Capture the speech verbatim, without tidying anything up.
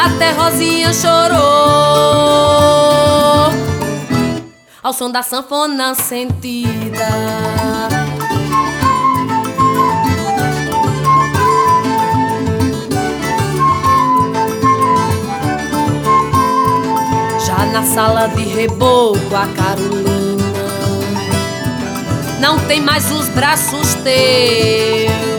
até Rosinha chorou ao som da sanfona sentida. Já na sala de reboco a Carolina não tem mais os braços teus.